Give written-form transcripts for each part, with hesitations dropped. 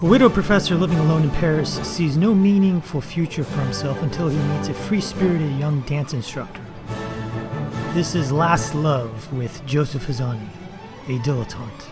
A widowed professor living alone in Paris sees no meaningful future for himself until he meets a free-spirited young dance instructor. This is Last Love with Joseph Hazani, a dilettante.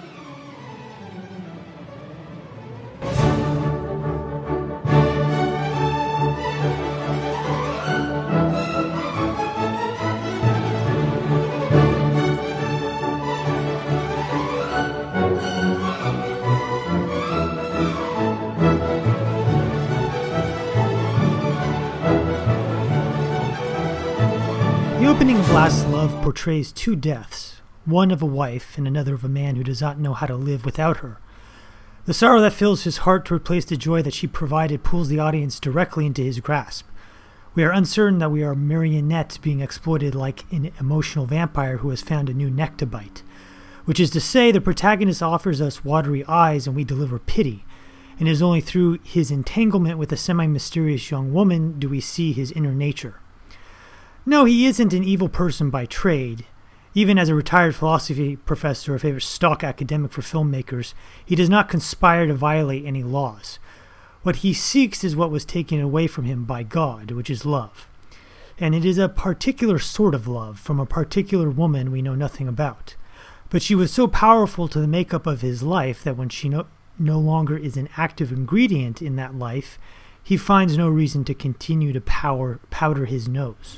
The opening of Last Love portrays two deaths, one of a wife and another of a man who does not know how to live without her. The sorrow that fills his heart to replace the joy that she provided pulls the audience directly into his grasp. We are uncertain that we are marionettes being exploited like an emotional vampire who has found a new neck to bite, which is to say the protagonist offers us watery eyes and we deliver pity, and it is only through his entanglement with a semi-mysterious young woman do we see his inner nature. No, he isn't an evil person by trade. Even as a retired philosophy professor, a favorite stock academic for filmmakers, he does not conspire to violate any laws. What he seeks is what was taken away from him by God, which is love. And it is a particular sort of love from a particular woman we know nothing about. But she was so powerful to the makeup of his life that when she no longer is an active ingredient in that life, he finds no reason to continue to powder his nose.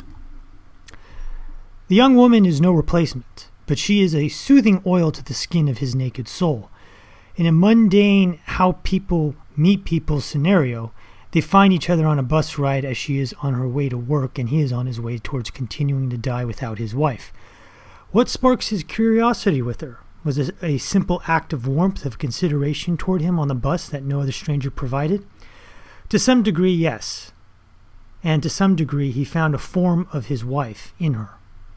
The young woman is no replacement, but she is a soothing oil to the skin of his naked soul. In a mundane how people meet people scenario, they find each other on a bus ride as she is on her way to work and he is on his way towards continuing to die without his wife. What sparks his curiosity with her? Was it a simple act of warmth, of consideration toward him on the bus that no other stranger provided? To some degree, yes. And to some degree, he found a form of his wife in her.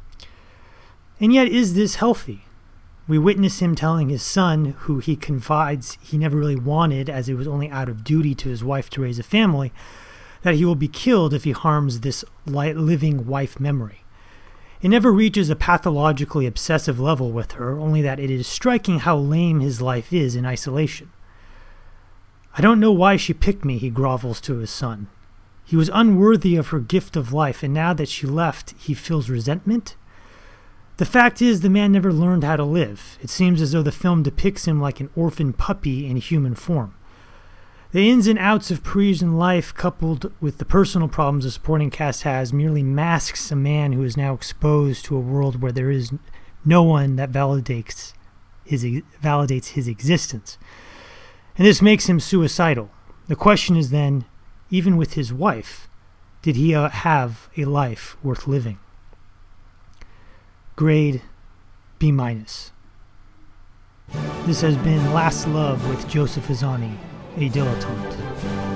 And yet, is this healthy? We witness him telling his son, who he confides he never really wanted as it was only out of duty to his wife to raise a family, that he will be killed if he harms this living wife memory. It never reaches a pathologically obsessive level with her, only that it is striking how lame his life is in isolation. I don't know why she picked me, he grovels to his son. He was unworthy of her gift of life, and now that she left, he feels resentment? The fact is, the man never learned how to live. It seems as though the film depicts him like an orphan puppy in human form. The ins and outs of Parisian life, coupled with the personal problems the supporting cast has, merely masks a man who is now exposed to a world where there is no one that validates his existence. And this makes him suicidal. The question is then, even with his wife, did he have a life worth living? Grade B-. This has been Last Love with Joseph Hazani, a dilettante.